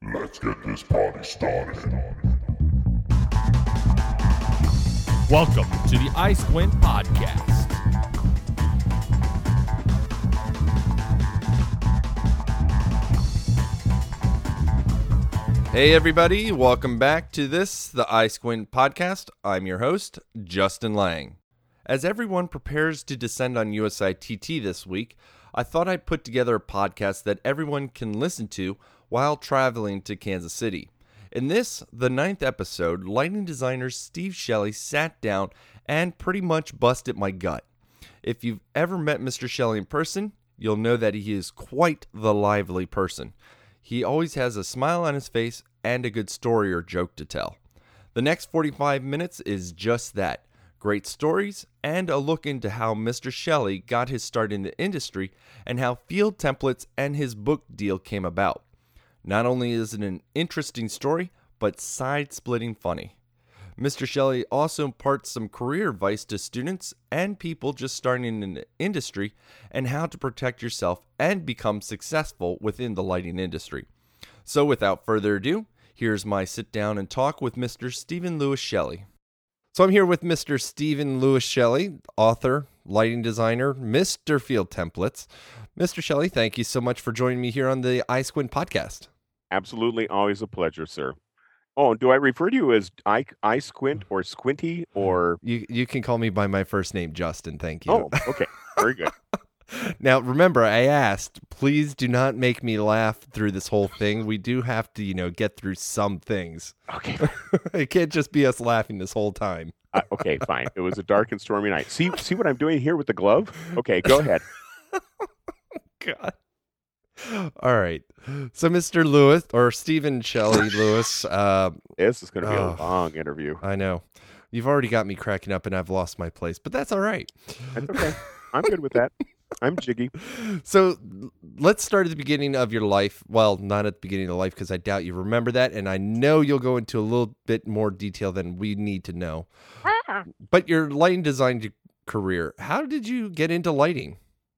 Let's get this party started. Welcome to the I Squint Podcast. Hey everybody, welcome back to the I Squint Podcast. I'm your host, Justin Lang. As everyone prepares to descend on USITT this week, I thought I'd put together a podcast that everyone can listen to while traveling to Kansas City. In this, the 9th episode, lighting designer Steve Shelley sat down and pretty much busted my gut. If you've ever met Mr. Shelley in person, you'll know that he is quite the lively person. He always has a smile on his face and a good story or joke to tell. The next 45 minutes is just that. Great stories and a look into how Mr. Shelley got his start in the industry and how Field Templates and his book deal came about. Not only is it an interesting story, but side-splitting funny. Mr. Shelley also imparts some career advice to students and people just starting in the industry and how to protect yourself and become successful within the lighting industry. So without further ado, here's my sit down and talk with Mr. Stephen Lewis Shelley. So I'm here with Mr. Stephen Lewis Shelley, author, lighting designer, Mr. Field Templates. Mr. Shelley, thank you so much for joining me here on the I Squint Podcast. Absolutely, always a pleasure, sir. Oh, do I refer to you as I Squint or Squinty or? You can call me by my first name, Justin. Thank you. Oh, okay, very good. Now, remember, I asked, please do not make me laugh through this whole thing. We do have to, get through some things. Okay. It can't just be us laughing this whole time. Okay, fine. It was a dark and stormy night. See what I'm doing here with the glove? Okay, go ahead. God. All right. So, Mr. Lewis, or Stephen Shelley Lewis. This is going to be a long interview. I know. You've already got me cracking up and I've lost my place, but that's all right. That's okay. I'm good with that. I'm jiggy. So let's start at the beginning of your life. Well, not at the beginning of life because I doubt you remember that. And I know you'll go into a little bit more detail than we need to know. But your lighting design career, how did you get into lighting?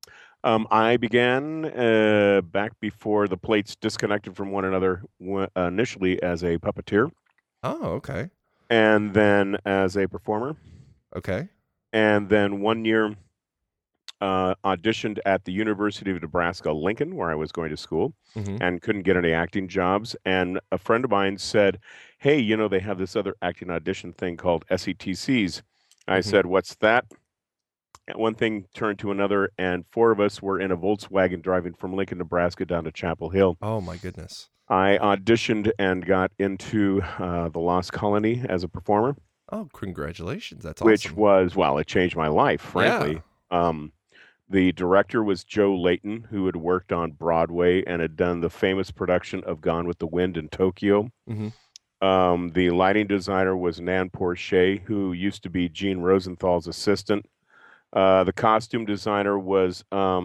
I began back before the plates disconnected from one another initially as a puppeteer. Oh, okay. And then as a performer. Okay. And then 1 year auditioned at the University of Nebraska-Lincoln, where I was going to school, and couldn't get any acting jobs. And a friend of mine said, hey, they have this other acting audition thing called SETCs. I said, what's that? And one thing turned to another, and 4 of us were in a Volkswagen driving from Lincoln, Nebraska down to Chapel Hill. Oh, my goodness. I auditioned and got into the Lost Colony as a performer. Oh, congratulations. That's which awesome. was, it changed my life, frankly. Yeah. The director was Joe Layton, who had worked on Broadway and had done the famous production of Gone with the Wind in Tokyo. The lighting designer was Nan Porcher, who used to be Gene Rosenthal's assistant. The costume designer was,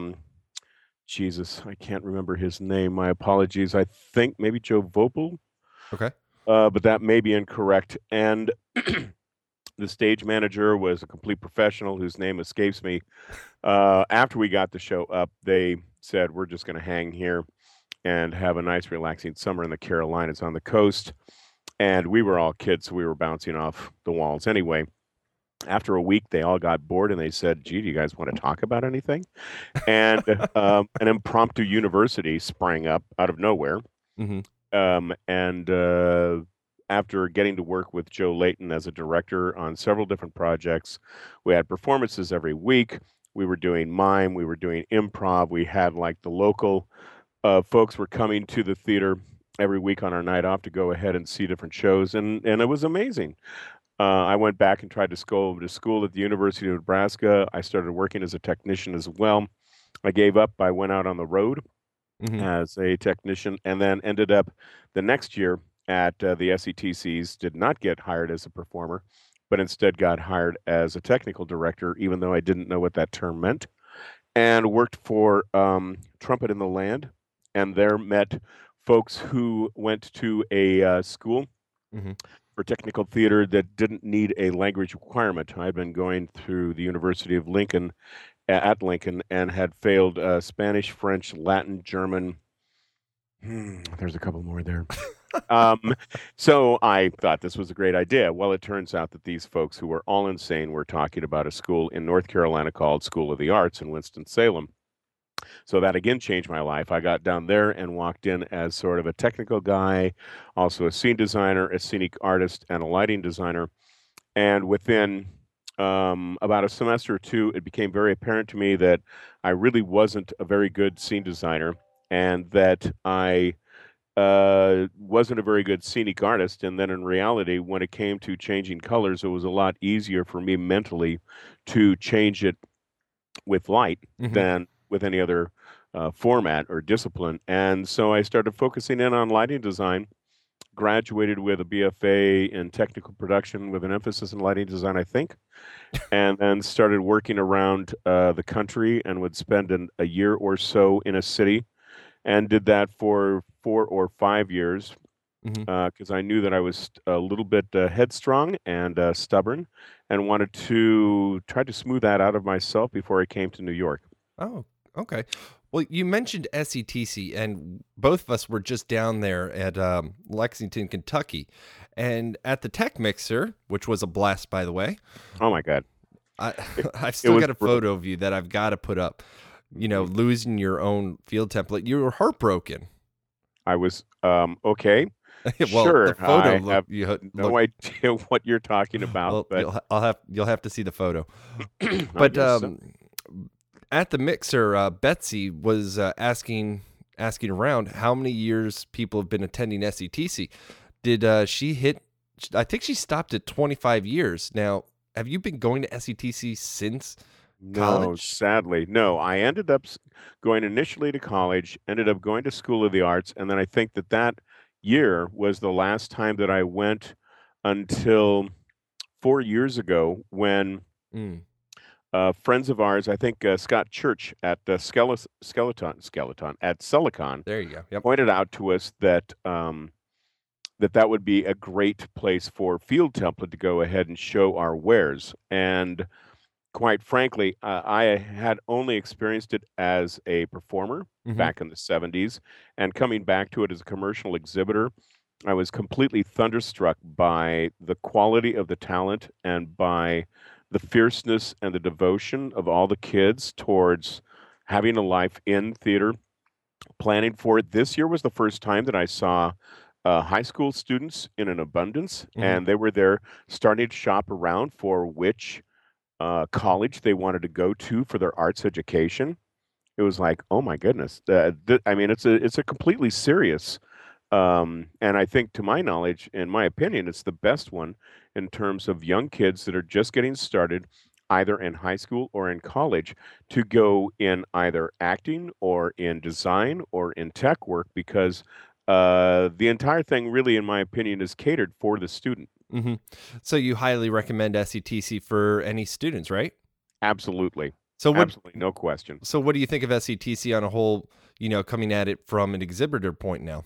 Jesus, I can't remember his name. My apologies. I think maybe Joe Vopel. Okay. But that may be incorrect. And the stage manager was a complete professional whose name escapes me. After we got the show up, they said, we're just going to hang here and have a nice, relaxing summer in the Carolinas on the coast. And we were all kids, so we were bouncing off the walls anyway. After a week, they all got bored and they said, gee, do you guys want to talk about anything? And an impromptu university sprang up out of nowhere. After getting to work with Joe Layton as a director on several different projects, we had performances every week. We were doing mime. We were doing improv. We had the local folks were coming to the theater every week on our night off to go ahead and see different shows. And it was amazing. I went back and tried to go to school at the University of Nebraska. I started working as a technician as well. I gave up. I went out on the road as a technician and then ended up the next year at the SETCs, did not get hired as a performer, but instead got hired as a technical director, even though I didn't know what that term meant, and worked for Trumpet in the Land, and there met folks who went to a school for technical theater that didn't need a language requirement. I'd been going through the University of Lincoln at Lincoln and had failed Spanish, French, Latin, German. There's a couple more there. So I thought this was a great idea. Well, it turns out that these folks who were all insane were talking about a school in North Carolina called School of the Arts in Winston-Salem. So that again changed my life. I got down there and walked in as sort of a technical guy, also a scene designer, a scenic artist, and a lighting designer. And within about a semester or two, it became very apparent to me that I really wasn't a very good scene designer and that I wasn't a very good scenic artist. And then in reality, when it came to changing colors, it was a lot easier for me mentally to change it with light Mm-hmm. than with any other format or discipline. And so I started focusing in on lighting design, graduated with a BFA in technical production with an emphasis in lighting design, I think, and then started working around the country and would spend a year or so in a city and did that for 4 or 5 years Mm-hmm. because I knew that I was a little bit headstrong and stubborn and wanted to try to smooth that out of myself before I came to New York. Oh, okay. Well, you mentioned SETC, and both of us were just down there at Lexington, Kentucky, and at the Tech Mixer, which was a blast, by the way. Oh my God. I It, I've it still was got a photo of you that I've got to put up. You know, Mhm. losing your own field template. You were heartbroken. I was okay. Well, the Sure, photo I look have you no look idea what you're talking about, well. but You'll have to see the photo. I But guess so. at the mixer, Betsy was asking around how many years people have been attending SETC. Did she hit? I think she stopped at 25 years. Now, have you been going to SETC since No, college? sadly, no. I ended up going initially to college, ended up going to School of the Arts, and then I think that that year was the last time that I went until 4 years ago when Mm, friends of ours, I think Scott Church at Skeleton at Silicon, there you go. Yep. pointed out to us that that would be a great place for Field Template to go ahead and show our wares. And quite frankly, I had only experienced it as a performer Hmm. back in the 70s, and coming back to it as a commercial exhibitor, I was completely thunderstruck by the quality of the talent and by the fierceness and the devotion of all the kids towards having a life in theater, planning for it. This year was the first time that I saw high school students in an abundance, Hmm. and they were there starting to shop around for which college they wanted to go to for their arts education. It was like, oh my goodness. I mean, it's a completely serious, and I think, to my knowledge, in my opinion, it's the best one in terms of young kids that are just getting started, either in high school or in college, to go in either acting or in design or in tech work, because the entire thing, really, in my opinion, is catered for the student. Hmm. So you highly recommend SETC for any students, right? Absolutely, So what? absolutely, no question. So what do you think of SETC on a whole? You know, coming at it from an exhibitor point now.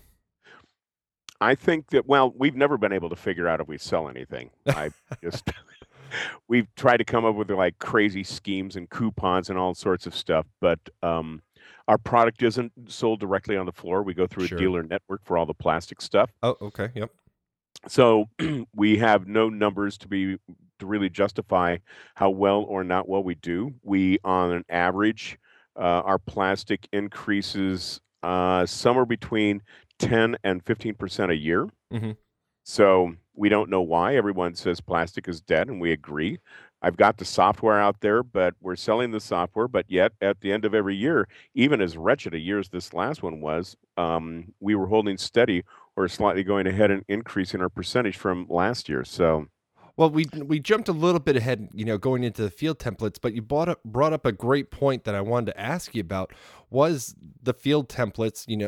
I think that, well, we've never been able to figure out if we sell anything. I just we've tried to come up with like crazy schemes and coupons and all sorts of stuff, but our product isn't sold directly on the floor. We go through a Sure. dealer network for all the plastic stuff. Oh, okay. Yep. So we have no numbers to really justify how well or not well we do. We, on an average, our plastic increases somewhere between 10 and 15% a year. Hmm. So we don't know why. Everyone says plastic is dead, and we agree. I've got the software out there, but we're selling the software. But yet, at the end of every year, even as wretched a year as this last one was, we were holding steady or slightly going ahead and increasing our percentage from last year. So, Well, we jumped a little bit ahead, you know, going into the field templates, but you brought up a great point that I wanted to ask you about was the field templates. You know,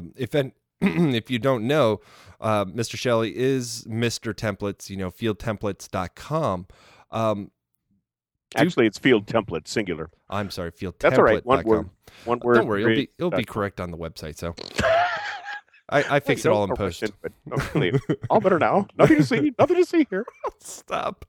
if you don't know, Mr. Shelley is Mr. Templates. You know, fieldtemplates.com. Um, do actually, it's field template singular. I'm sorry, That's all right. One word. fieldtemplate.com. One word. Don't worry, Great. it'll be That's fine. correct on the website. So I Well, fix it all in post. but okay, all better now. Nothing to see. Nothing to see here. Stop.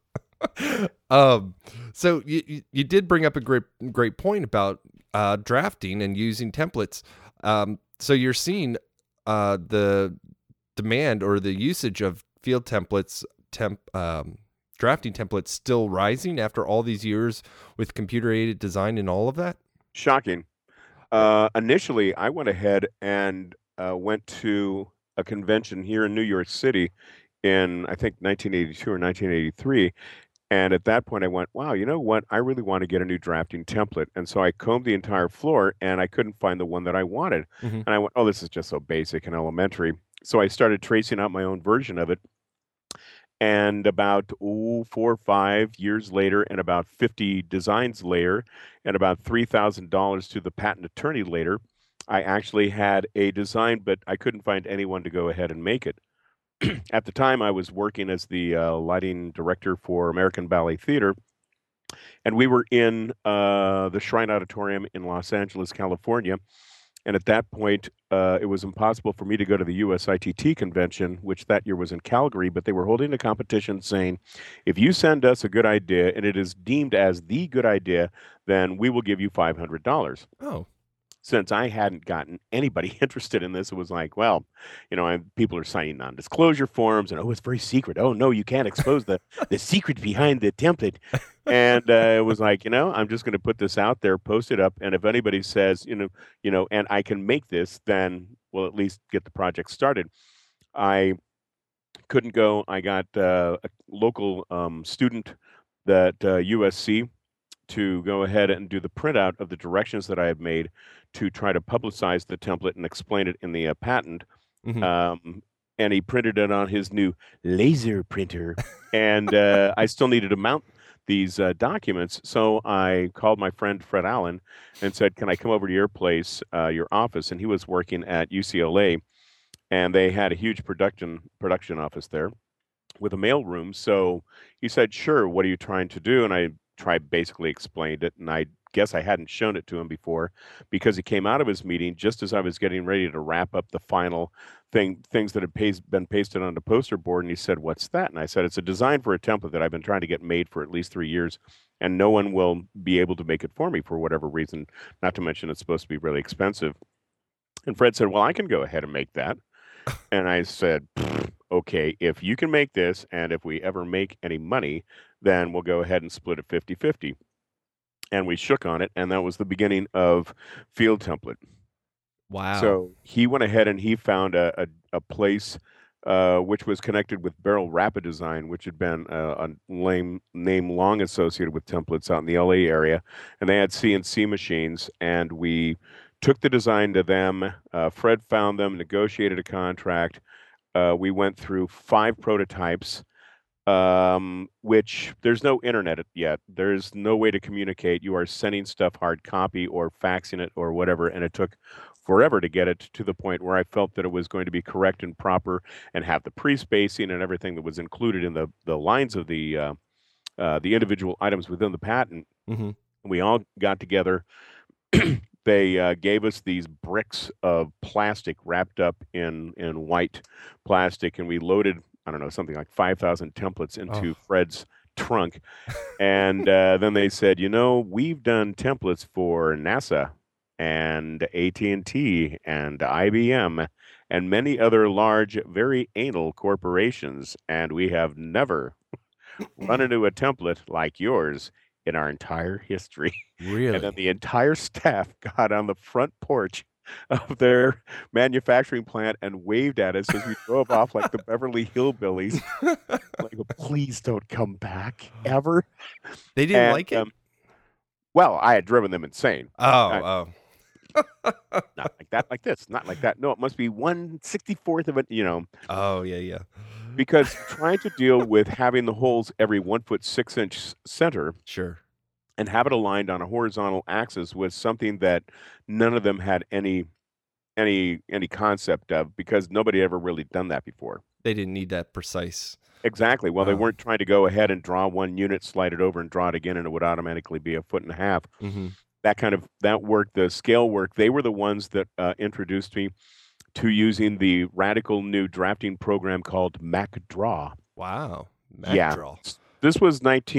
um, so you did bring up a great point about drafting and using templates. So you're seeing the demand or the usage of field templates, drafting templates still rising after all these years with computer-aided design and all of that? Shocking. Initially, I went ahead and went to a convention here in New York City in, I think, 1982 or 1983. And at that point, I went, wow, you know what? I really want to get a new drafting template. And so I combed the entire floor and I couldn't find the one that I wanted. Mm-hmm. And I went, oh, this is just so basic and elementary. So I started tracing out my own version of it. And about 4 or 5 years later, and about 50 designs later, and about $3,000 to the patent attorney later, I actually had a design, but I couldn't find anyone to go ahead and make it. At the time, I was working as the lighting director for American Ballet Theater, and we were in the Shrine Auditorium in Los Angeles, California. And at that point, it was impossible for me to go to the USITT convention, which that year was in Calgary, but they were holding a competition saying, if you send us a good idea and it is deemed as the good idea, then we will give you $500. Oh. Since I hadn't gotten anybody interested in this, it was like, well, people are signing non-disclosure forms, and it's very secret. Oh no, you can't expose the secret behind the template. And it was like, I'm just going to put this out there, post it up, and if anybody says, and I can make this, then we'll at least get the project started. I couldn't go. I got a local student at USC to go ahead and do the printout of the directions that I had made to try to publicize the template and explain it in the patent. Mm-hmm. And he printed it on his new laser printer. And I still needed to mount these documents. So I called my friend Fred Allen and said, can I come over to your place, your office? And he was working at UCLA, and they had a huge production office there with a mail room. So he said, sure, what are you trying to do? And I basically explained it, and I guess I hadn't shown it to him before because he came out of his meeting just as I was getting ready to wrap up the final things that had been pasted on the poster board, and he said, what's that? And I said, it's a design for a template that I've been trying to get made for at least 3 years, and no one will be able to make it for me for whatever reason, not to mention it's supposed to be really expensive. And Fred said, well, I can go ahead and make that. And I said, okay, if you can make this, and if we ever make any money, then we'll go ahead and split it 50-50. And we shook on it, and that was the beginning of Field Template. Wow. So he went ahead and he found a place which was connected with Barrel Rapid Design, which had been a name long associated with templates out in the LA area. And they had CNC machines, and we took the design to them. Fred found them, negotiated a contract. We went through 5 prototypes, which there's no internet yet. There's no way to communicate. You are sending stuff hard copy or faxing it or whatever, and it took forever to get it to the point where I felt that it was going to be correct and proper and have the pre-spacing and everything that was included in the lines of the individual items within the patent. Mm-hmm. We all got together. They gave us these bricks of plastic wrapped up in white plastic, and we loaded, I don't know, something like 5,000 templates into Fred's trunk. And then they said, we've done templates for NASA and AT&T and IBM and many other large, very anal corporations, and we have never run into a template like yours in our entire history. Really? And then the entire staff got on the front porch of their manufacturing plant and waved at us as we drove off like the Beverly Hillbillies. Like, please don't come back ever. They didn't like it? Well, I had driven them insane. Oh. Not like that, like this. Not like that. No, it must be 1/64th of it, Oh, yeah. Because trying to deal with having the holes every 1 foot 6 inch center. Sure. And have it aligned on a horizontal axis was something that none of them had any concept of, because nobody ever really done that before. They didn't need that precise. Exactly. Well, they weren't trying to go ahead and draw one unit, slide it over, and draw it again, and it would automatically be 1.5 feet. Mm-hmm. That work, the scale work, they were the ones that introduced me to using the radical new drafting program called MacDraw. Wow. MacDraw. Yeah. This was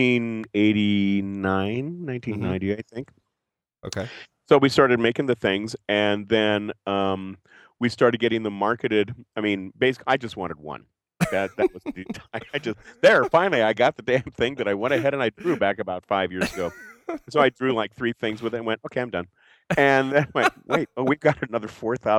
1989, 1990, I think. Okay. So we started making the things, and then we started getting them marketed. I mean, basically, I just wanted one. That was the I just finally I got the damn thing that I went ahead and I drew back about 5 years ago. So I drew like 3 things with it and went, okay, I'm done. And then I went, wait, we've got another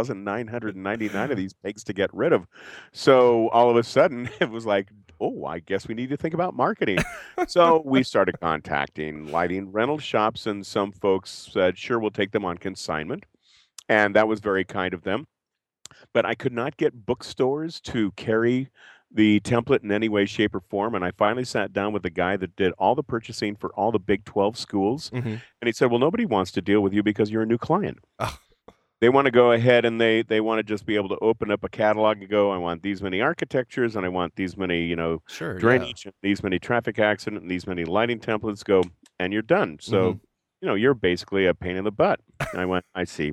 4,999 of these pigs to get rid of. So all of a sudden it was like, oh, I guess we need to think about marketing. So we started contacting lighting rental shops, and some folks said, sure, we'll take them on consignment. And that was very kind of them. But I could not get bookstores to carry the template in any way, shape, or form. And I finally sat down with the guy that did all the purchasing for all the Big 12 schools. Mm-hmm. And he said, well, nobody wants to deal with you because you're a new client. Oh. They want to go ahead and they want to just be able to open up a catalog and go, I want these many architectures and I want these many, Sure, drainage, and these many traffic accident, and these many lighting templates, go, and you're done. So, you're basically a pain in the butt. And I went, I see.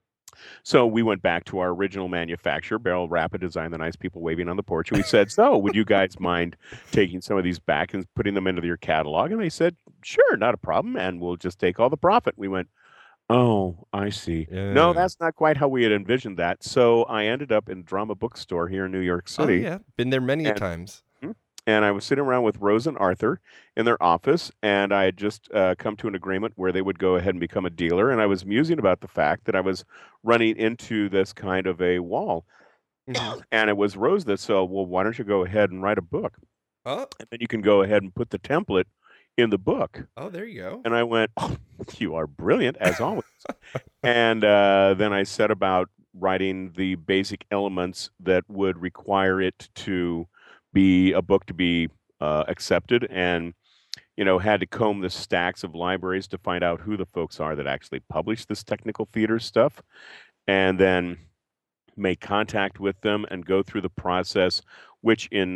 So we went back to our original manufacturer, Beryl Rapid Design, the nice people waving on the porch. And we said, so would you guys mind taking some of these back and putting them into your catalog? And they said, sure, not a problem. And we'll just take all the profit. We went, oh, I see. Yeah. No, that's not quite how we had envisioned that. So I ended up in Drama Bookstore here in New York City. Oh, yeah. Been there many times. And I was sitting around with Rose and Arthur in their office, and I had just come to an agreement where they would go ahead and become a dealer. And I was musing about the fact that I was running into this kind of a wall. And it was Rose that said, well, why don't you go ahead and write a book? Oh. And then you can go ahead and put the template in the book. Oh, there you go. And I went, oh, you are brilliant, as always. And then I set about writing the basic elements that would require it to be a book to be accepted, and had to comb the stacks of libraries to find out who the folks are that actually publish this technical theater stuff, and then make contact with them and go through the process, which in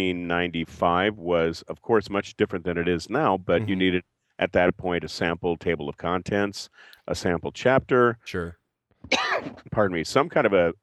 1995 was, of course, much different than it is now, but you needed at that point a sample table of contents, a sample chapter, sure, pardon me, some kind of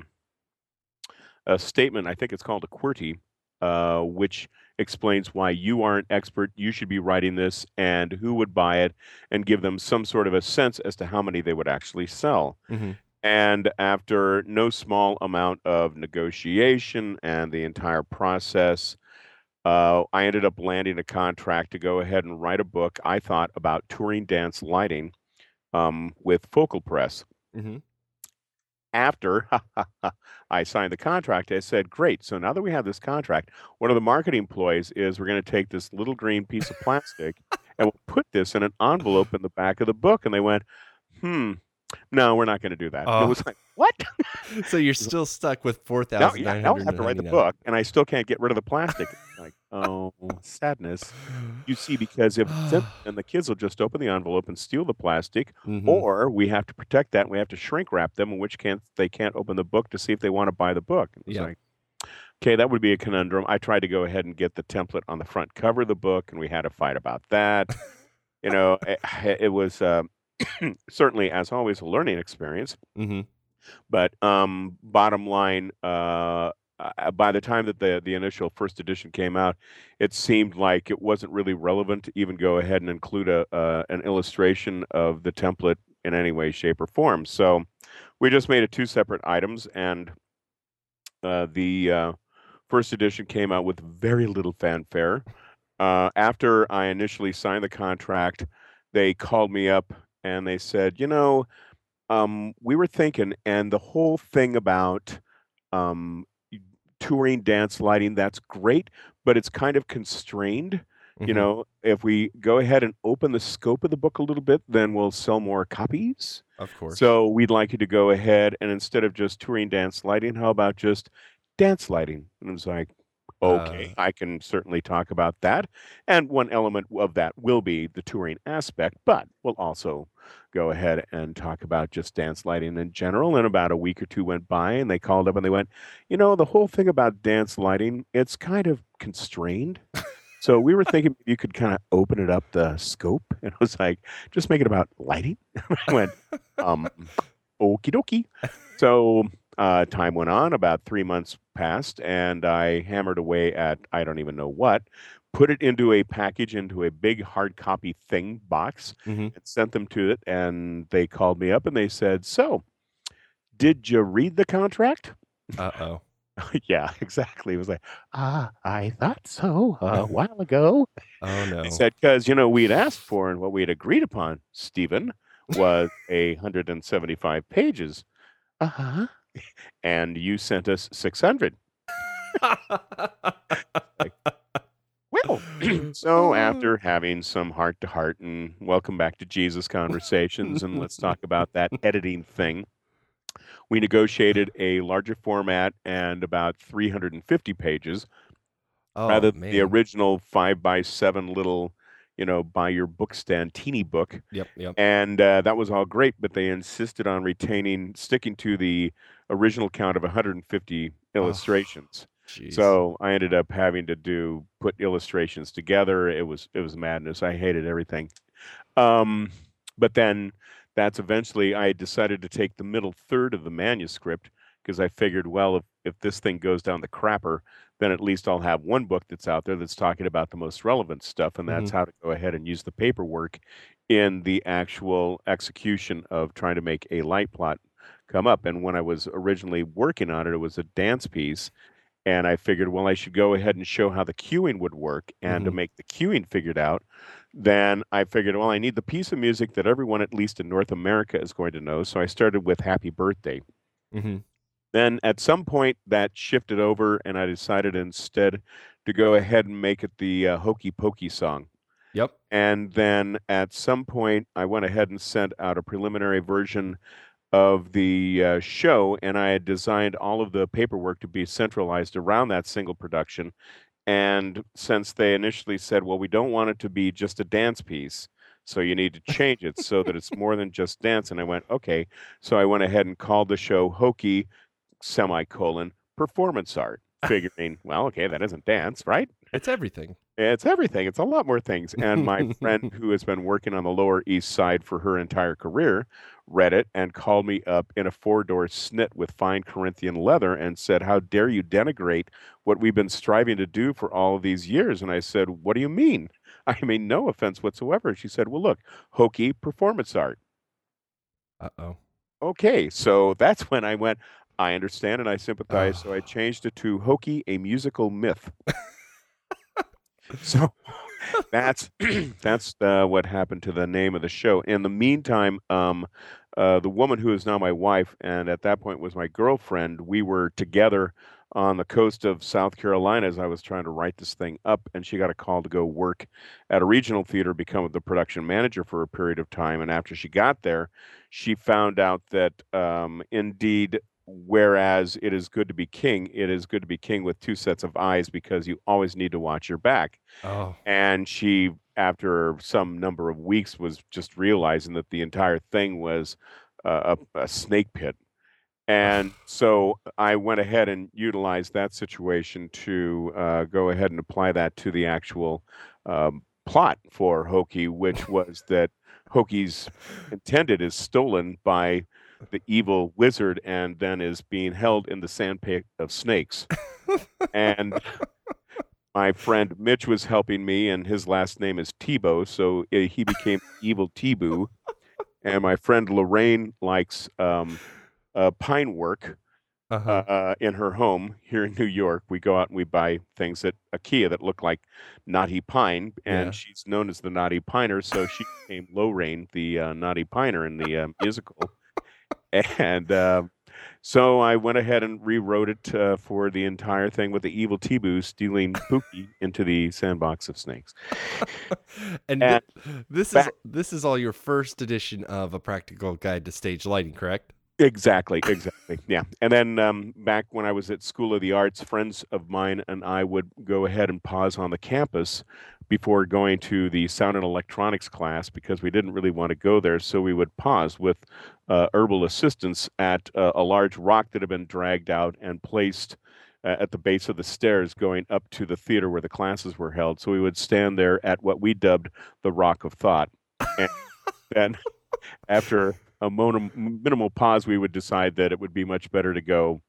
a statement. I think it's called a QWERTY, which explains why you are an expert, you should be writing this, and who would buy it, and give them some sort of a sense as to how many they would actually sell. And after no small amount of negotiation and the entire process, I ended up landing a contract to go ahead and write a book, I thought, about touring dance lighting with Focal Press. After I signed the contract, I said, great, so now that we have this contract, one of the marketing ploys is we're going to take this little green piece of plastic and we'll put this in an envelope in the back of the book. And they went, no, we're not going to do that. And it was like, what? So you're still stuck with 4,999. Now I have to write the book, and I still can't get rid of the plastic. Like, oh, sadness. You see, because if and the kids will just open the envelope and steal the plastic, or we have to protect that, and we have to shrink wrap them, in which they can't open the book to see if they want to buy the book. It was like, okay, that would be a conundrum. I tried to go ahead and get the template on the front cover of the book, and we had a fight about that. It was certainly, as always, a learning experience. But bottom line, by the time that the initial first edition came out, it seemed like it wasn't really relevant to even go ahead and include an illustration of the template in any way, shape, or form. So we just made it 2 separate items, and the first edition came out with very little fanfare. After I initially signed the contract, they called me up and they said, we were thinking, and the whole thing about touring dance lighting, that's great, but it's kind of constrained. If we go ahead and open the scope of the book a little bit, then we'll sell more copies. Of course. So we'd like you to go ahead, and instead of just touring dance lighting, how about just dance lighting? And it was like, okay, I can certainly talk about that. And one element of that will be the touring aspect, but we'll also go ahead and talk about just dance lighting in general. And about a week or 2 went by, and they called up and they went, the whole thing about dance lighting, it's kind of constrained. So we were thinking you could kind of open it up the scope. And it was like, just make it about lighting. I went, okie dokie. So time went on, about 3 months passed, and I hammered away at I don't even know what, put it into a package, into a big hard copy thing box, and sent them to it. And they called me up and they said, so Did you read the contract? Uh-oh. Yeah, exactly. It was like, I thought so a while ago. Oh, They no. said, because, we'd asked for and what we had agreed upon, Stephen, was 175 pages. Uh-huh. And you sent us 600. Like, well, so after having some heart to heart and welcome back to Jesus conversations, and let's talk about that editing thing, we negotiated a larger format and about 350 pages Oh, rather than the man. original 5x7 little, by your book stand teeny book. Yep. And that was all great, but they insisted on sticking to the original count of 150 illustrations. Jeez. So I ended up having to put illustrations together. It was madness. I hated everything. But then that's eventually I decided to take the middle third of the manuscript because I figured, well, if this thing goes down the crapper, then at least I'll have one book that's out there that's talking about the most relevant stuff, and that's how to go ahead and use the paperwork in the actual execution of trying to make a light plot come up. And when I was originally working on it, it was a dance piece. And I figured, well, I should go ahead and show how the cueing would work. And to make the cueing figured out, then I figured, well, I need the piece of music that everyone, at least in North America, is going to know. So I started with Happy Birthday. Then at some point that shifted over, and I decided instead to go ahead and make it the Hokey Pokey song. Yep. And then at some point, I went ahead and sent out a preliminary version of the show, and I had designed all of the paperwork to be centralized around that single production. And since they initially said, well, we don't want it to be just a dance piece, so you need to change it so that it's more than just dance. And I went, okay. So I went ahead and called the show Hokey, performance art, figuring, well, okay, that isn't dance, right? It's everything. It's everything. It's a lot more things. And my friend who has been working on the Lower East Side for her entire career read it and called me up in a 4-door snit with fine Corinthian leather and said, how dare you denigrate what we've been striving to do for all of these years? And I said, what do you mean? I mean, no offense whatsoever. She said, well, look, Hokey performance art. Uh-oh. Okay, so that's when I went, I understand and I sympathize. So I changed it to Hokey, a musical myth. So that's what happened to the name of the show. In the meantime, the woman who is now my wife and at that point was my girlfriend, we were together on the coast of South Carolina as I was trying to write this thing up, and she got a call to go work at a regional theater, become the production manager for a period of time. And after she got there, she found out that indeed, whereas it is good to be king, it is good to be king with two sets of eyes because you always need to watch your back. Oh. And she, after some number of weeks, was just realizing that the entire thing was a snake pit. And so I went ahead and utilized that situation to go ahead and apply that to the actual plot for Hokey, which was that Hokey's intended is stolen by the evil wizard and then is being held in the sandpit of snakes. And my friend Mitch was helping me, and his last name is Tebow, so he became Evil Tebow. And my friend Lorraine likes pine work in her home here in New York. We go out and we buy things at IKEA that look like knotty pine, and she's known as the Naughty Piner, so she became Lorraine, the Naughty Piner in the musical. And so I went ahead and rewrote it for the entire thing with the evil Tebow stealing Pookie into the sandbox of snakes. And this is all your first edition of A Practical Guide to Stage Lighting, correct? Exactly. Yeah. And then back when I was at School of the Arts, friends of mine and I would go ahead and pause on the campus before going to the sound and electronics class because we didn't really want to go there. So we would pause with herbal assistance at a large rock that had been dragged out and placed at the base of the stairs going up to the theater where the classes were held. So we would stand there at what we dubbed the Rock of Thought. And then after a minimal pause, we would decide that it would be much better to go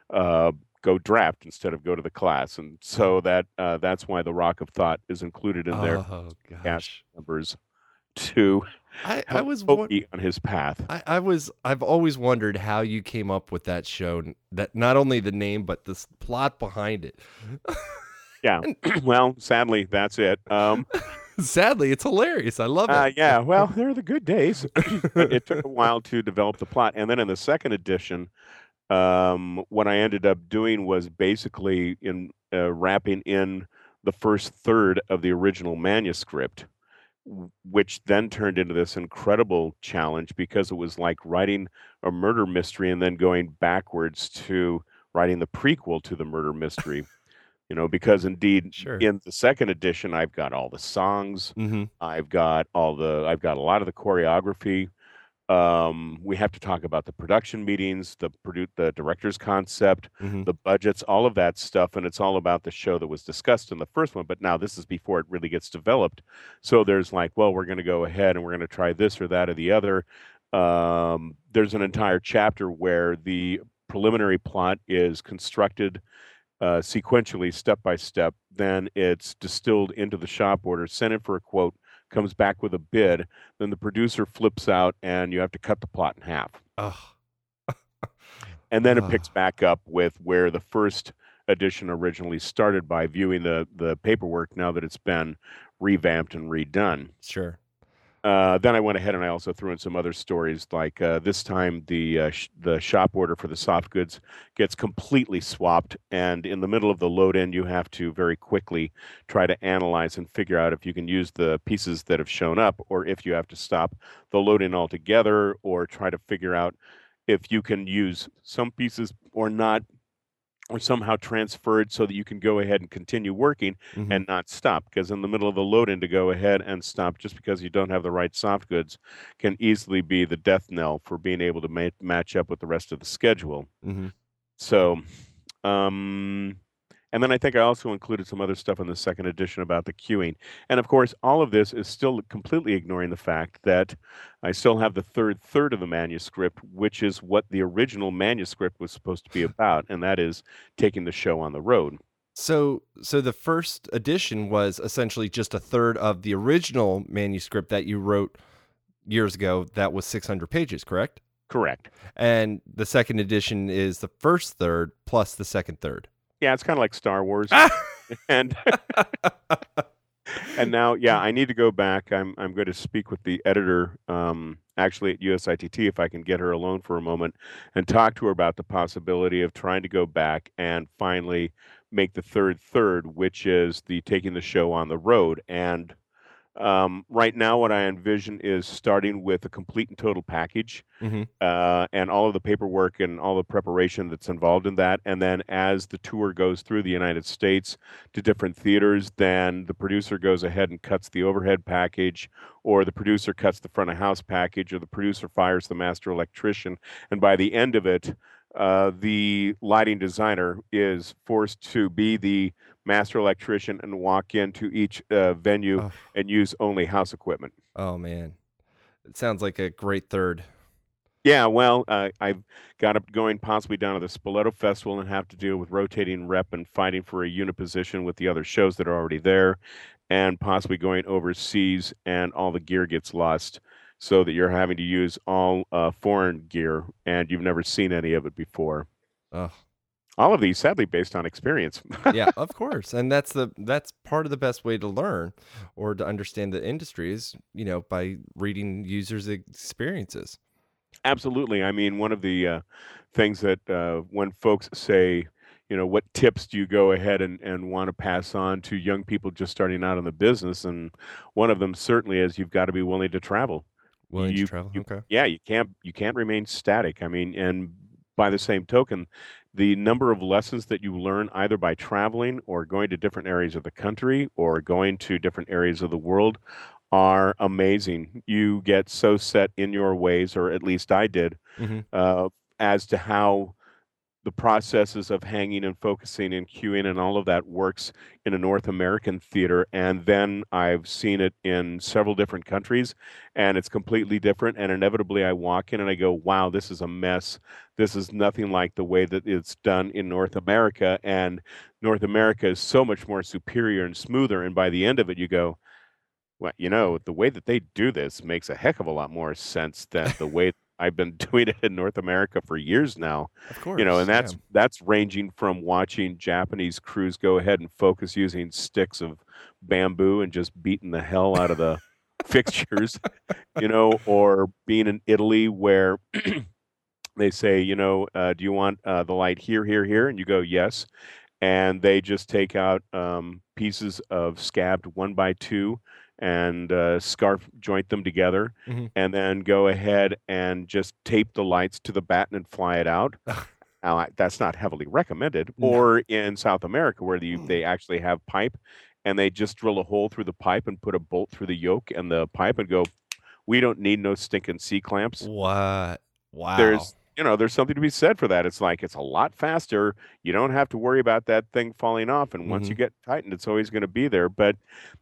draft instead of go to the class, and so that's why the Rock of Thought is included in their cast members to I have was a won- bogey on his path. I've always wondered how you came up with that show. That not only the name but the plot behind it. Yeah. Well, sadly, that's it. Sadly, it's hilarious. I love it. Yeah. Well, they're the good days. But it took a while to develop the plot, and then in the second edition, what I ended up doing was basically in wrapping in the first third of the original manuscript, which then turned into this incredible challenge because it was like writing a murder mystery and then going backwards to writing the prequel to the murder mystery. Because indeed Sure. in the second edition, I've got all the songs, Mm-hmm. I've got a lot of the choreography. We have to talk about the production meetings, the director's concept, Mm-hmm. the budgets, all of that stuff, and it's all about the show that was discussed in the first one. But now this is before it really gets developed. So there's like, well, we're going to go ahead and we're going to try this or that or the other. There's an entire chapter where the preliminary plot is constructed sequentially, step by step. Then it's distilled into the shop order, sent in for a quote, comes back with a bid. Then the producer flips out, and you have to cut the plot in half. Oh. And then it picks back up with where the first edition originally started by viewing the paperwork now that it's been revamped and redone. Sure. Then I went ahead and I also threw in some other stories. Like this time, the shop order for the soft goods gets completely swapped, and in the middle of the load-in, you have to very quickly try to analyze and figure out if you can use the pieces that have shown up, or if you have to stop the load-in altogether, or try to figure out if you can use some pieces or not, or somehow transferred so that you can go ahead and continue working and not stop. Because in the middle of the load-in, to go ahead and stop just because you don't have the right soft goods can easily be the death knell for being able to match up with the rest of the schedule. Mm-hmm. So, and then I think I also included some other stuff in the second edition about the queuing. And of course, all of this is still completely ignoring the fact that I still have the third of the manuscript, which is what the original manuscript was supposed to be about, and that is taking the show on the road. So the first edition was essentially just a third of the original manuscript that you wrote years ago. That was 600 pages, correct? Correct. And the second edition is the first third plus the second third. Yeah, it's kind of like Star Wars. And and now, yeah, I need to go back. I'm going to speak with the editor, actually at USITT, if I can get her alone for a moment, and talk to her about the possibility of trying to go back and finally make the third, which is the taking the show on the road. And right now, what I envision is starting with a complete and total package, Mm-hmm. and all of the paperwork and all the preparation that's involved in that. And then as the tour goes through the United States to different theaters, then the producer goes ahead and cuts the overhead package, or the producer cuts the front of house package, or the producer fires the master electrician. And by the end of it, the lighting designer is forced to be the master electrician and walk into each venue and use only house equipment. Oh, man. It sounds like a great third. Yeah, well, I've got up going possibly down to the Spoleto Festival and have to deal with rotating rep and fighting for a unit position with the other shows that are already there, and possibly going overseas and all the gear gets lost so that you're having to use all foreign gear and you've never seen any of it before. Oh. All of these, sadly, based on experience. Yeah, of course. And that's part of the best way to learn or to understand the industry is, by reading users' experiences. Absolutely. I mean, one of the things that when folks say, what tips do you go ahead and want to pass on to young people just starting out in the business? And one of them certainly is you've got to be willing to travel. Willing to travel, okay. Yeah, you can't remain static. I mean, and by the same token, the number of lessons that you learn either by traveling or going to different areas of the country or going to different areas of the world are amazing. You get so set in your ways, or at least I did, as to how the processes of hanging and focusing and cueing and all of that works in a North American theater. And then I've seen it in several different countries, and it's completely different. And inevitably I walk in and I go, wow, this is a mess. This is nothing like the way that it's done in North America. And North America is so much more superior and smoother. And by the end of it, you go, Well, the way that they do this makes a heck of a lot more sense than the way I've been doing it in North America for years now. Of And course, yeah. that's ranging from watching Japanese crews go ahead and focus using sticks of bamboo and just beating the hell out of the fixtures, or being in Italy where they say, do you want the light here, here, here? And you go, yes. And they just take out pieces of scabbed 1x2 and scarf joint them together, Mhm. and then go ahead and just tape the lights to the batten and fly it out. Now, that's not heavily recommended. No. Or in South America, where they actually have pipe, and they just drill a hole through the pipe and put a bolt through the yoke and the pipe and go, we don't need no stinking C-clamps. What? Wow. There's something to be said for that. It's like it's a lot faster. You don't have to worry about that thing falling off, and once you get tightened, it's always going to be there. But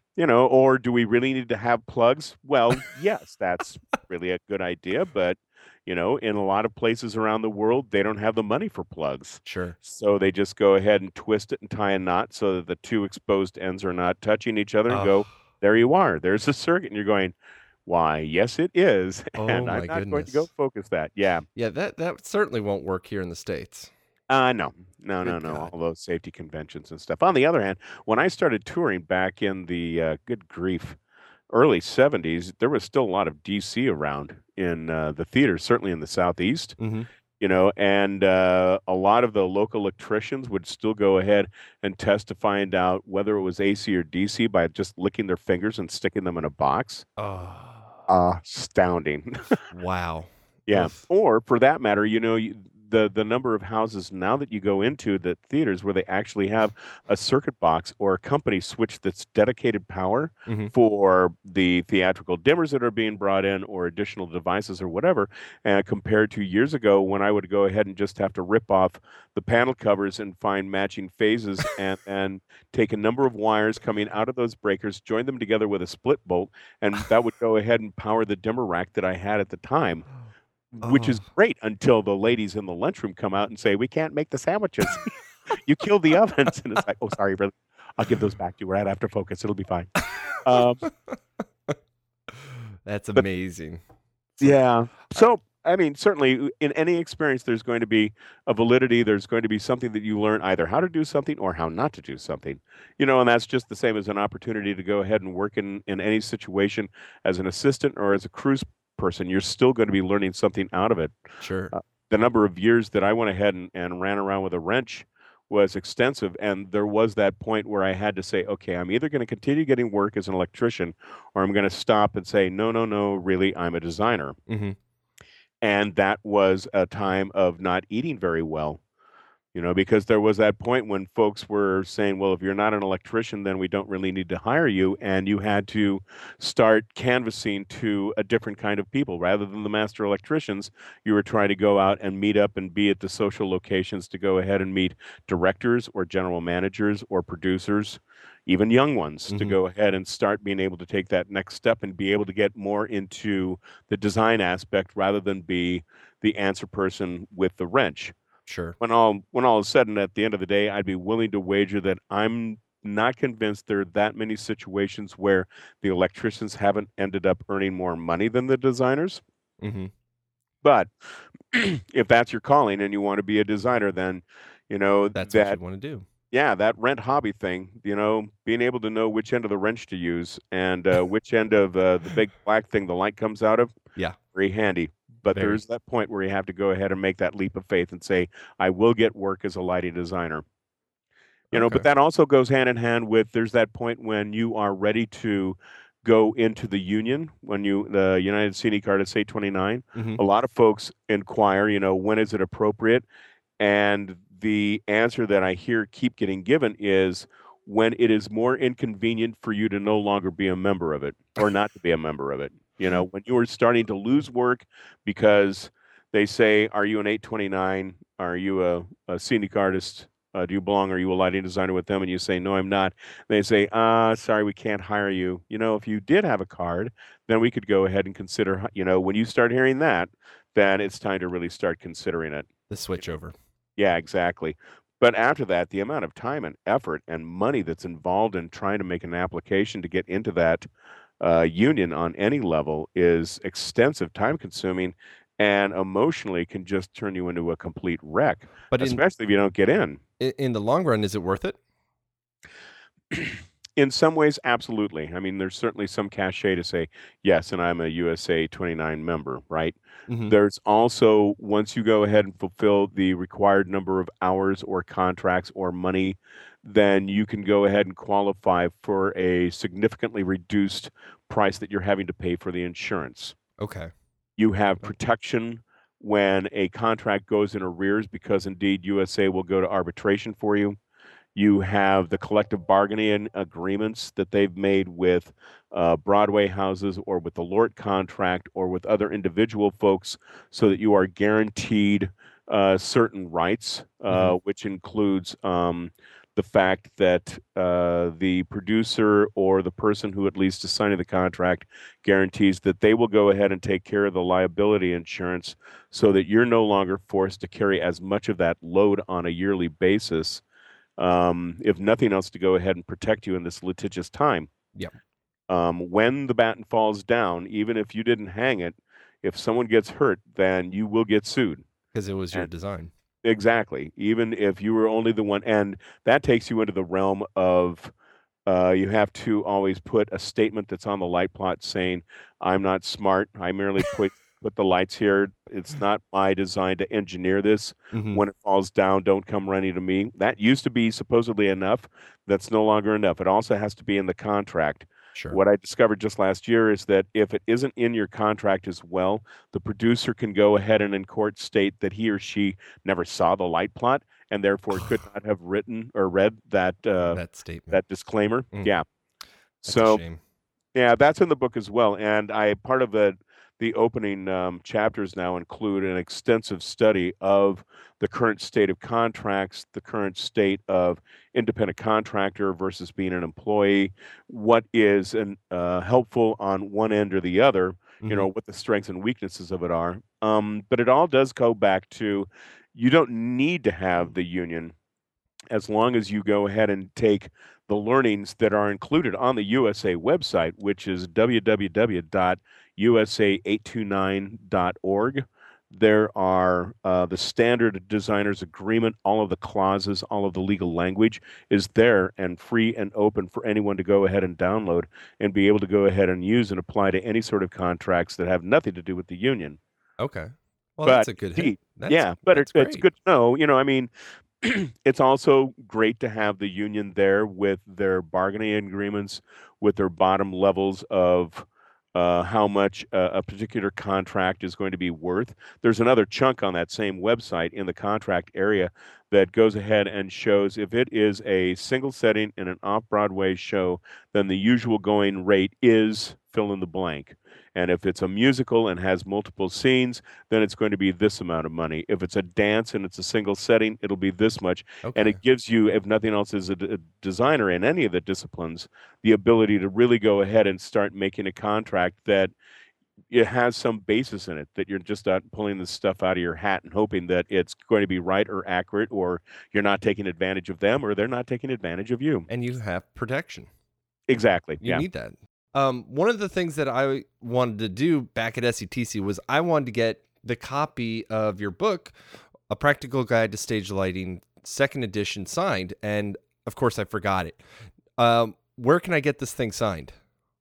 or do we really need to have plugs? Well, yes, that's really a good idea, but in a lot of places around the world, they don't have the money for plugs. Sure. So they just go ahead and twist it and tie a knot so that the two exposed ends are not touching each other and go, there you are. There's a circuit. And you're going, why, yes, it is. Oh, And my I'm not going to goodness. go focus that. Yeah. Yeah, that certainly won't work here in the States. No. Good God. All those safety conventions and stuff. On the other hand, when I started touring back in the good grief early 70s, there was still a lot of DC around in the theaters, certainly in the Southeast. Mhm. And a lot of the local electricians would still go ahead and test to find out whether it was AC or DC by just licking their fingers and sticking them in a box. Oh, Astounding. wow. Yeah. Oof. Or for that matter, the number of houses now that you go into the theaters where they actually have a circuit box or a company switch that's dedicated power Mhm. for the theatrical dimmers that are being brought in or additional devices or whatever, compared to years ago when I would go ahead and just have to rip off the panel covers and find matching phases and take a number of wires coming out of those breakers, join them together with a split bolt, and that would go ahead and power the dimmer rack that I had at the time. Which is Oh. great until the ladies in the lunchroom come out and say, "We can't make the sandwiches. You killed the ovens." And it's like, "Oh, sorry, brother. I'll give those back to you. We're at after focus. It'll be fine." Um, That's but amazing. yeah. So, I mean, certainly in any experience, there's going to be a validity. There's going to be something that you learn either how to do something or how not to do something. And that's just the same as an opportunity to go ahead and work in any situation as an assistant or as a cruise person. You're still going to be learning something out of it. Sure. The number of years that I went ahead and ran around with a wrench was extensive. And there was that point where I had to say, okay, I'm either going to continue getting work as an electrician or I'm going to stop and say, no, really, I'm a designer. Mhm. And that was a time of not eating very well. Because there was that point when folks were saying, well, if you're not an electrician, then we don't really need to hire you. And you had to start canvassing to a different kind of people. Rather than the master electricians, you were trying to go out and meet up and be at the social locations to go ahead and meet directors or general managers or producers, even young ones, to Mhm. go ahead and start being able to take that next step and be able to get more into the design aspect rather than be the answer person with the wrench. Sure. When all is said and at the end of the day, I'd be willing to wager that I'm not convinced there are that many situations where the electricians haven't ended up earning more money than the designers. Mhm. But if that's your calling and you want to be a designer, then That's what you that wanna do. yeah, that rent hobby thing, being able to know which end of the wrench to use and which end of the big black thing the light comes out of, Yeah. very handy. But Very. there's that point where you have to go ahead and make that leap of faith and say, I will get work as a lighting designer. But Okay. that also goes hand in hand with there's that point when you are ready to go into the union, when the United Scenic Artists 829. Mhm. A lot of folks inquire, when is it appropriate? And the answer that I hear keep getting given is when it is more inconvenient for you to no longer be a member of it or not to be a member of it. When you are starting to lose work because they say, are you an 829? Are you a scenic artist? Do you belong? Are you a lighting designer with them? And you say, no, I'm not. They say, sorry, we can't hire you. If you did have a card, then we could go ahead and consider, when you start hearing that, then it's time to really start considering it. The switch over. Yeah, exactly. But after that, the amount of time and effort and money that's involved in trying to make an application to get into that union on any level is extensive, time-consuming, and emotionally can just turn you into a complete wreck, But especially if you don't get in. in the long run, is it worth it? In some ways, absolutely. I mean, there's certainly some cachet to say, yes, and I'm a USA 29 member, right? Mm-hmm. There's also, once you go ahead and fulfill the required number of hours or contracts or money, then you can go ahead and qualify for a significantly reduced price that you're having to pay for the insurance. Okay. You have protection when a contract goes in arrears because indeed USA will go to arbitration for you. You have the collective bargaining agreements that they've made with Broadway houses or with the LORT contract or with other individual folks so that you are guaranteed certain rights, which includes the fact that the producer or the person who at least is signing the contract guarantees that they will go ahead and take care of the liability insurance so that you're no longer forced to carry as much of that load on a yearly basis. If nothing else, to go ahead and protect you in this litigious time. Yeah. When the baton falls down, even if you didn't hang it, if someone gets hurt, then you will get sued. Because it was your design. Exactly. Even if you were only the one, and that takes you into the realm of you have to always put a statement that's on the light plot saying, I'm not smart. I merely put the lights here. It's not my design to engineer this. Mm-hmm. When it falls down, don't come running to me. That used to be supposedly enough. That's no longer enough. It also has to be in the contract. Sure. What I discovered just last year is that if it isn't in your contract as well, the producer can go ahead and in court state that he or she never saw the light plot and therefore could not have written or read that statement, that disclaimer. Yeah. That's So a shame. yeah, that's in the book as well. And part of the opening chapters now include an extensive study of the current state of contracts, the current state of independent contractor versus being an employee, what is helpful on one end or the other, what the strengths and weaknesses of it are. But it all does go back to you don't need to have the union as long as you go ahead and take the learnings that are included on the USA website, which is www.usa829.org. There are the standard designer's agreement, all of the clauses, all of the legal language is there and free and open for anyone to go ahead and download and be able to go ahead and use and apply to any sort of contracts that have nothing to do with the union. Okay. Well, But that's a good hit. it's good to know. I mean, it's also great to have the union there with their bargaining agreements, with their bottom levels of how much a particular contract is going to be worth. There's another chunk on that same website in the contract area that goes ahead and shows if it is a single setting in an off-Broadway show, then the usual going rate is fill in the blank. And if it's a musical and has multiple scenes, then it's going to be this amount of money. If it's a dance and it's a single setting, it'll be this much. Okay. And it gives you, if nothing else, as a designer in any of the disciplines, the ability to really go ahead and start making a contract that it has some basis in it, that you're just not pulling this stuff out of your hat and hoping that it's going to be right or accurate, or you're not taking advantage of them, or they're not taking advantage of you. And you have protection. Exactly. You need that. One of the things that I wanted to do back at SETC was I wanted to get the copy of your book, A Practical Guide to Stage Lighting, 2nd edition, signed. And of course, I forgot it. Where can I get this thing signed?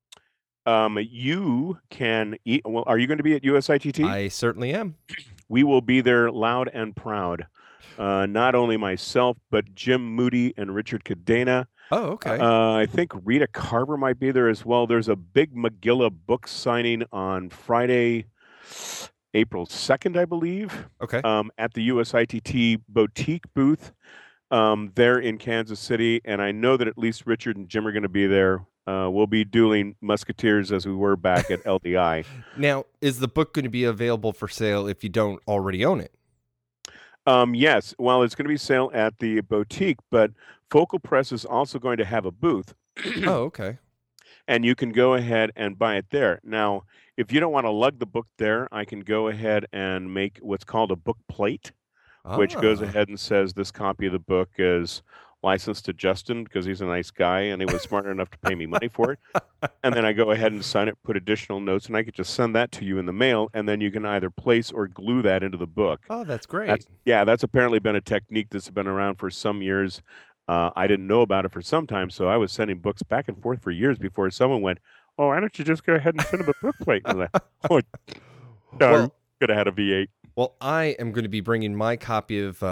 You can well, are you going to be at USITT? I certainly am. We will be there loud and proud. Not only myself, but Jim Moody and Richard Cadena. Oh, okay. I think Rita Carver might be there as well. There's a big Magilla book signing on Friday, April 2nd, I believe. Okay. At the USITT boutique booth there in Kansas City. And I know that at least Richard and Jim are going to be there. We'll be dueling musketeers as we were back at LDI. Now, is the book going to be available for sale if you don't already own it? Yes. Well, it's going to be sale at the boutique, but Focal Press is also going to have a booth. Oh, okay. And you can go ahead and buy it there. Now, if you don't want to lug the book there, I can go ahead and make what's called a book plate, which goes ahead and says this copy of the book is licensed to Justin because he's a nice guy and he was smart enough to pay me money for it. And then I go ahead and sign it, put additional notes, and I could just send that to you in the mail, and then you can either place or glue that into the book. Oh, that's great. That's apparently been a technique that's been around for some years. I didn't know about it for some time, so I was sending books back and forth for years before someone went, "Oh, why don't you just go ahead and send them a book plate?" And I'm like, "Oh, darn, could have had a V8." Well, I am going to be bringing my copy of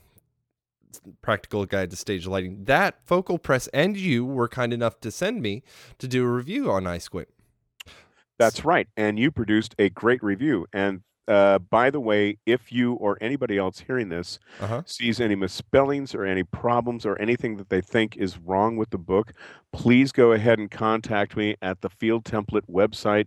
Practical Guide to Stage Lighting that Focal Press and you were kind enough to send me to do a review on iSquint. That's right. And you produced a great review. And by the way, if you or anybody else hearing this sees any misspellings or any problems or anything that they think is wrong with the book, please go ahead and contact me at the Field Template website,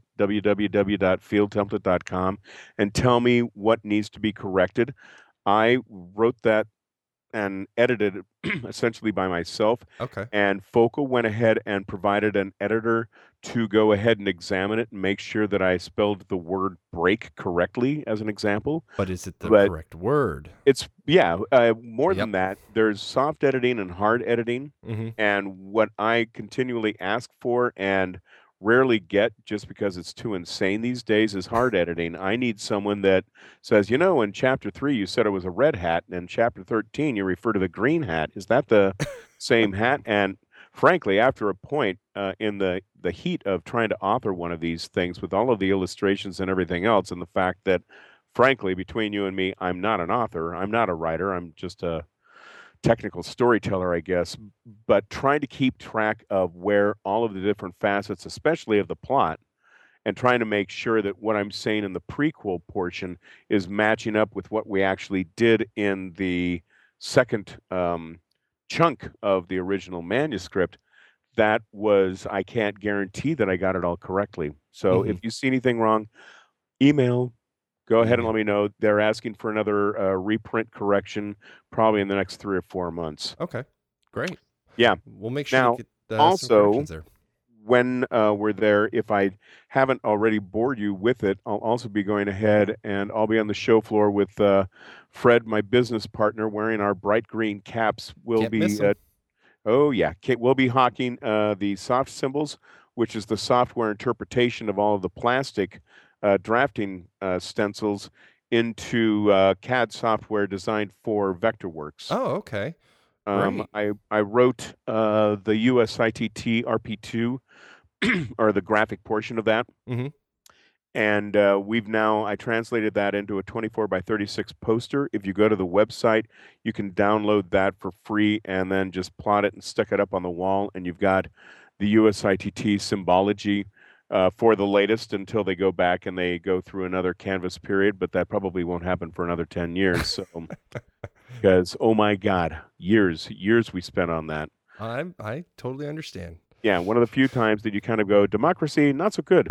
www.fieldtemplate.com, and tell me what needs to be corrected. I wrote that and edited it essentially by myself. Okay. And Focal went ahead and provided an editor to go ahead and examine it and make sure that I spelled the word break correctly, as an example. But is it the correct word? It's, more than that. There's soft editing and hard editing. And what I continually ask for and rarely get, just because it's too insane these days, is hard editing. I need someone that says, in chapter 3 you said it was a red hat, and in chapter 13 you refer to the green hat. Is that the same hat? And frankly, after a point in the heat of trying to author one of these things with all of the illustrations and everything else, and the fact that, frankly, between you and me, I'm not an author, I'm not a writer, I'm just a technical storyteller, I guess, but trying to keep track of where all of the different facets, especially of the plot, and trying to make sure that what I'm saying in the prequel portion is matching up with what we actually did in the second chunk of the original manuscript. That was, I can't guarantee that I got it all correctly. So if you see anything wrong, email. Go ahead and let me know. They're asking for another reprint correction probably in the next 3 or 4 months. Okay, great. Yeah. We'll make sure now, to get also, some corrections there. When we're there, if I haven't already bored you with it, I'll also be going ahead and I'll be on the show floor with Fred, my business partner, wearing our bright green caps. We'll be hawking the soft symbols, which is the software interpretation of all of the plastic drafting stencils into CAD software designed for Vectorworks. Oh, okay. I wrote the USITT RP2 or the graphic portion of that. And I translated that into a 24 by 36 poster. If you go to the website, you can download that for free and then just plot it and stick it up on the wall. And you've got the USITT symbology for the latest until they go back and they go through another canvas period, but that probably won't happen for another 10 years. So, because, oh my God, years we spent on that. I totally understand. Yeah, one of the few times that you kind of go, democracy, not so good.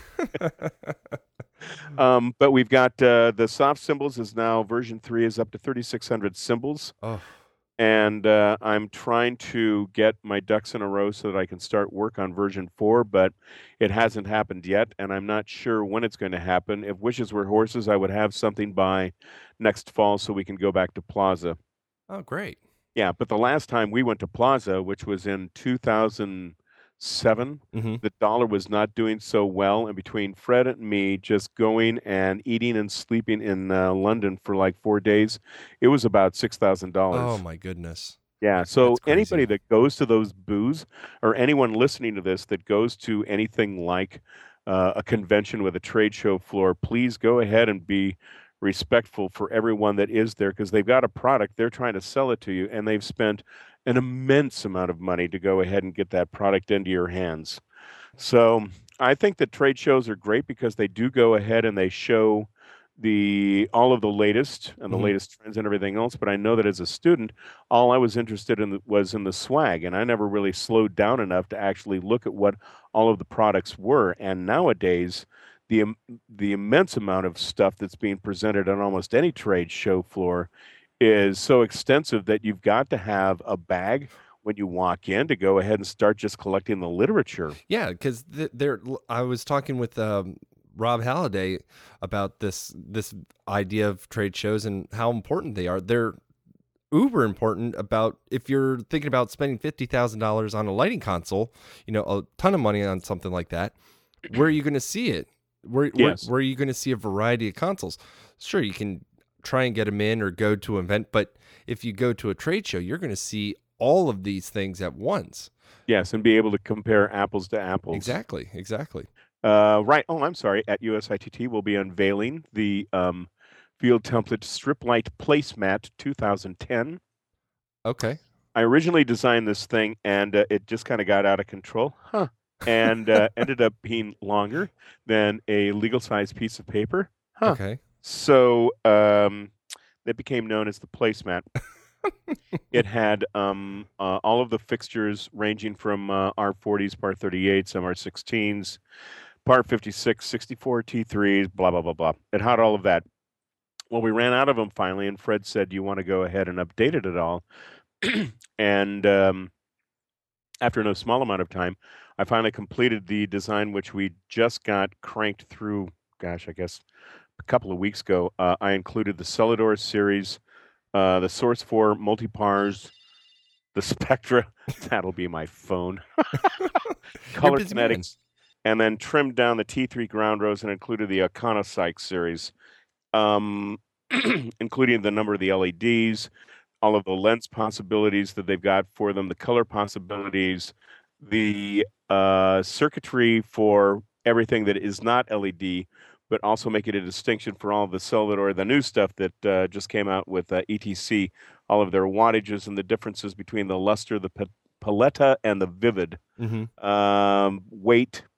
But we've got the soft symbols is now, version 3 is up to 3,600 symbols. Oh. And I'm trying to get my ducks in a row so that I can start work on version 4, but it hasn't happened yet, and I'm not sure when it's going to happen. If wishes were horses, I would have something by next fall so we can go back to Plaza. Oh, great. Yeah, but the last time we went to Plaza, which was in 2007, the dollar was not doing so well, and between Fred and me just going and eating and sleeping in London for like 4 days, it was about $6,000. Oh my goodness. Yeah, so anybody that goes to those booths, or anyone listening to this that goes to anything like a convention with a trade show floor, please go ahead and be respectful for everyone that is there, because they've got a product, they're trying to sell it to you, and they've spent an immense amount of money to go ahead and get that product into your hands. So I think that trade shows are great because they do go ahead and they show all of the latest and the latest trends and everything else. But I know that as a student, all I was interested in was in the swag, and I never really slowed down enough to actually look at what all of the products were. And nowadays, the immense amount of stuff that's being presented on almost any trade show floor is so extensive that you've got to have a bag when you walk in to go ahead and start just collecting the literature. Yeah, because I was talking with Rob Halliday about this idea of trade shows and how important they are. uber important about if you're thinking about spending $50,000 on a lighting console, a ton of money on something like that. Where are you going to see it? Where are you going to see a variety of consoles? Sure, you can try and get them in or go to an event, but if you go to a trade show, you're going to see all of these things at once. Yes, and be able to compare apples to apples. Exactly. Right. Oh, I'm sorry. At USITT, we'll be unveiling the Field Template Strip Light Placemat 2010. Okay. I originally designed this thing, and it just kind of got out of control. And ended up being longer than a legal-sized piece of paper. Okay. So that became known as the placemat. It had all of the fixtures ranging from R40s, Par 38s, MR16s, Par 56, 64 T3s, blah, blah, blah, blah. It had all of that. Well, we ran out of them finally, and Fred said, "Do you want to go ahead and update it at all?" And after no small amount of time, I finally completed the design, which we just got cranked through, I guess a couple of weeks ago. I included the Celador series, the Source 4 multipars, the Spectra, that'll be my phone, Color Kinetics, and then trimmed down the T3 ground rows and included the Iconocycle series, including the number of the LEDs, all of the lens possibilities that they've got for them, the color possibilities, the circuitry for everything that is not LED, but also make it a distinction for all of the Celador, the new stuff that just came out with ETC, all of their wattages and the differences between the Luster, the Paletta, and the Vivid. Weight,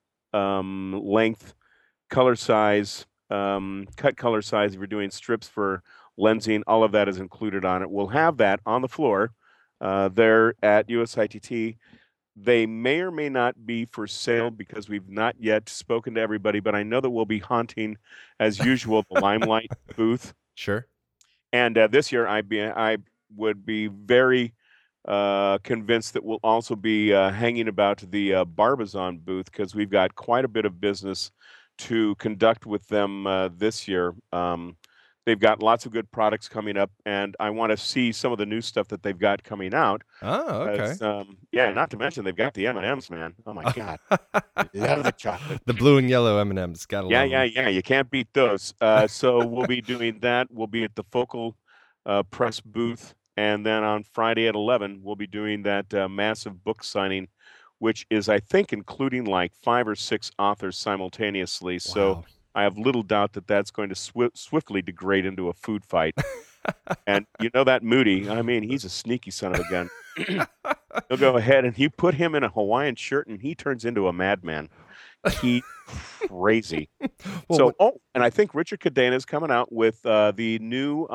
length, color size, cut color size if you're doing strips for lensing, all of that is included on it. We'll have that on the floor there at USITT. They may or may not be for sale because we've not yet spoken to everybody, but I know that we'll be haunting, as usual, the Limelight booth. Sure. And this year, I would be very convinced that we'll also be hanging about the Barbizon booth because we've got quite a bit of business to conduct with them this year. They've got lots of good products coming up, and I want to see some of the new stuff that they've got coming out. Oh, okay. Yeah, not to mention they've got the M&Ms, man. Oh my God, love the chocolate. The blue and yellow M&Ms. Gotta love them. Yeah. You can't beat those. So we'll be doing that. We'll be at the Focal Press booth, and then on Friday at 11, we'll be doing that massive book signing, which is, I think, including like 5 or 6 authors simultaneously. Wow. So I have little doubt that that's going to swiftly degrade into a food fight. And you know that Moody, I mean, he's a sneaky son of a gun. He'll go ahead and you put him in a Hawaiian shirt and he turns into a madman. He's crazy. And I think Richard Cadena is coming out with the new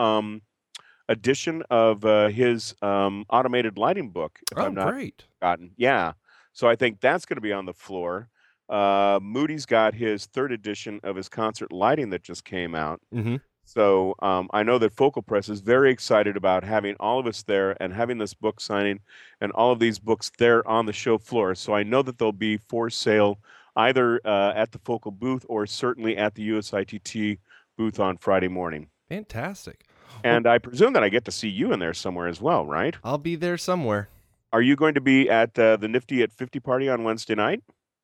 edition of his automated lighting book. If I'm not forgotten. Yeah. So I think that's going to be on the floor. Moody's got his 3rd edition of his concert lighting that just came out. So I know that Focal Press is very excited about having all of us there and having this book signing and all of these books there on the show floor. So I know that they'll be for sale either at the Focal booth or certainly at the USITT booth on Friday morning. Fantastic. And I presume that I get to see you in there somewhere as well, right? I'll be there somewhere. Are you going to be at the Nifty at 50 party on Wednesday night?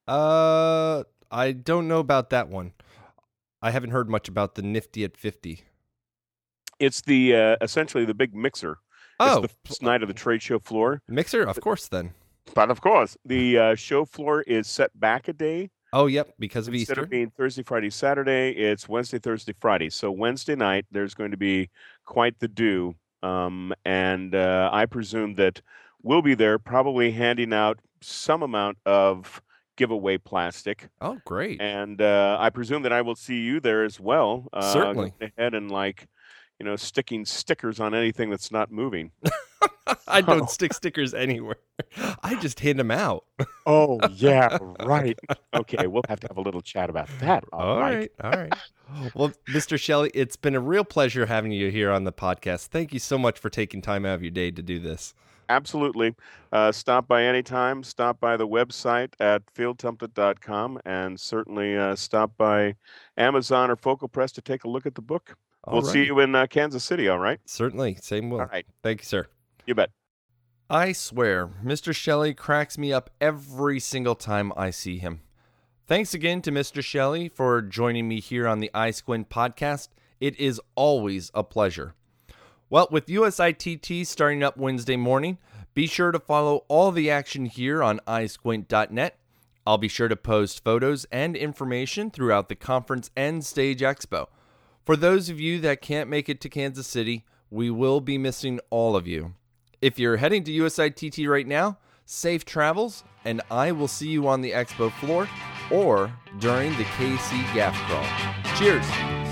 I don't know about that one. I haven't heard much about the Nifty at 50. It's the essentially the big mixer. It's the first night of the trade show floor. Mixer, of course, then. But of course, the show floor is set back a day. Oh, yep, because of Instead Easter. of being Thursday, Friday, Saturday, it's Wednesday, Thursday, Friday. So Wednesday night, there's going to be quite the do. And I presume that we'll be there probably handing out some amount of giveaway plastic. Oh, great. And I presume that I will see you there as well. Certainly. Going ahead and sticking stickers on anything that's not moving. I don't stick stickers anywhere. I just hand them out. Oh, yeah, right. Okay, we'll have to have a little chat about that. All right. Well, Mr. Shelley, it's been a real pleasure having you here on the podcast. Thank you so much for taking time out of your day to do this. Absolutely. Stop by anytime. Stop by the website at fieldtemplate.com and certainly stop by Amazon or Focal Press to take a look at the book. We'll see you in Kansas City, all right? Certainly. Same will. All right. Thank you, sir. You bet. I swear, Mr. Shelley cracks me up every single time I see him. Thanks again to Mr. Shelley for joining me here on the iSquint podcast. It is always a pleasure. Well, with USITT starting up Wednesday morning, be sure to follow all the action here on iSquint.net. I'll be sure to post photos and information throughout the conference and Stage Expo. For those of you that can't make it to Kansas City, we will be missing all of you. If you're heading to USITT right now, safe travels, and I will see you on the expo floor or during the KC Gaff Crawl. Cheers!